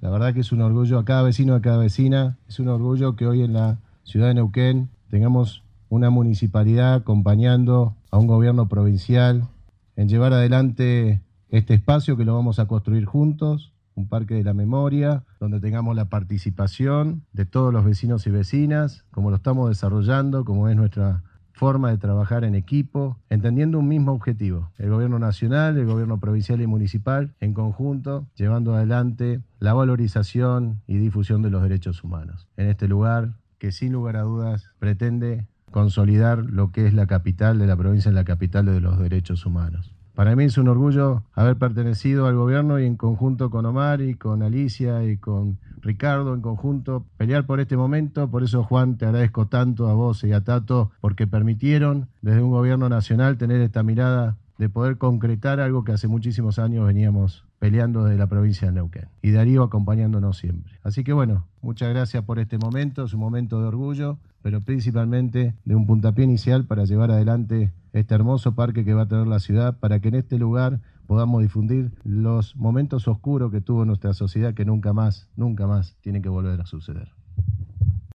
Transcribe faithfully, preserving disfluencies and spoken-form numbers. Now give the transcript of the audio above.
La verdad que es un orgullo a cada vecino, a cada vecina. Es un orgullo que hoy en la ciudad de Neuquén tengamos una municipalidad acompañando a un gobierno provincial en llevar adelante este espacio que lo vamos a construir juntos, un parque de la memoria, donde tengamos la participación de todos los vecinos y vecinas, como lo estamos desarrollando, como es nuestra forma de trabajar en equipo, entendiendo un mismo objetivo, el gobierno nacional, el gobierno provincial y municipal, en conjunto, llevando adelante la valorización y difusión de los derechos humanos. En este lugar, que sin lugar a dudas pretende consolidar lo que es la capital de la provincia, la capital de los derechos humanos. Para mí es un orgullo haber pertenecido al gobierno y en conjunto con Omar y con Alicia y con Ricardo, en conjunto, pelear por este momento. Por eso, Juan, te agradezco tanto a vos y a Tato, porque permitieron desde un gobierno nacional tener esta mirada de poder concretar algo que hace muchísimos años veníamos peleando desde la provincia de Neuquén. Y Darío acompañándonos siempre. Así que bueno, muchas gracias por este momento, es un momento de orgullo, pero principalmente de un puntapié inicial para llevar adelante este hermoso parque que va a tener la ciudad, para que en este lugar podamos difundir los momentos oscuros que tuvo nuestra sociedad, que nunca más, nunca más tienen que volver a suceder.